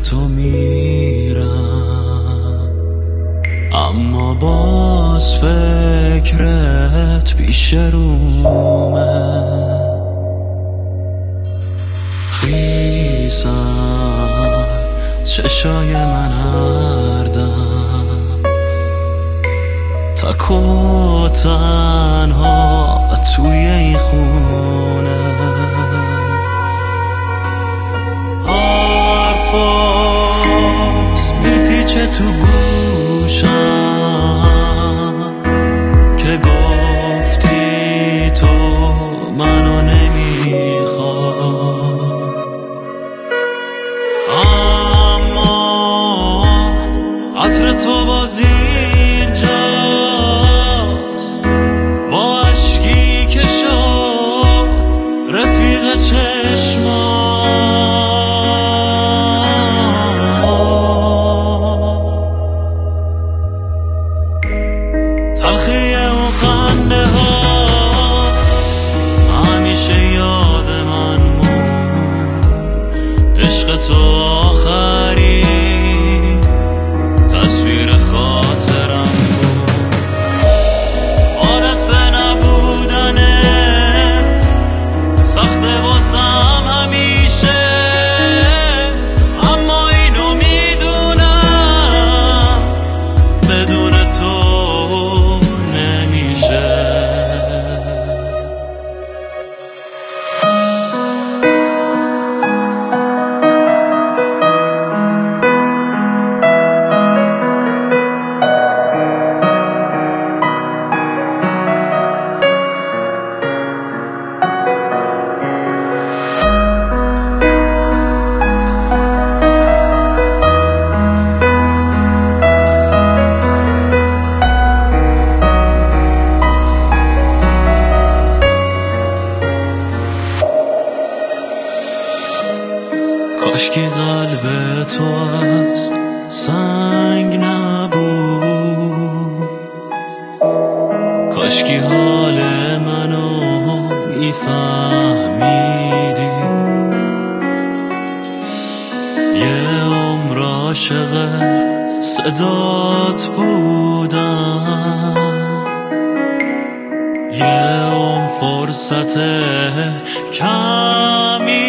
تو میرم، اما باز فکرت پیش رومه. خیسم چشای من هردم، تک و تنها توی این خونه. حرفات میپیچه تو گوشم که گفتی تو منو نمیخوای، اما عطر تو باز اینجاست، با عشقی که شد رفیق چشمام. تلخی اون خنده هات همیشه یاد من موند، عشق تو آخرین تصویر خاطرم بود. عادت به نبودنت سخته واسم همیشه، اما اینو میدونم بدون تو نمیشه. کاشکی قلب تو از سنگ نبود، کاشکی حال منو میفهمیدی. یه عمر عاشق صدات بودم، یه عمر فرصت کمی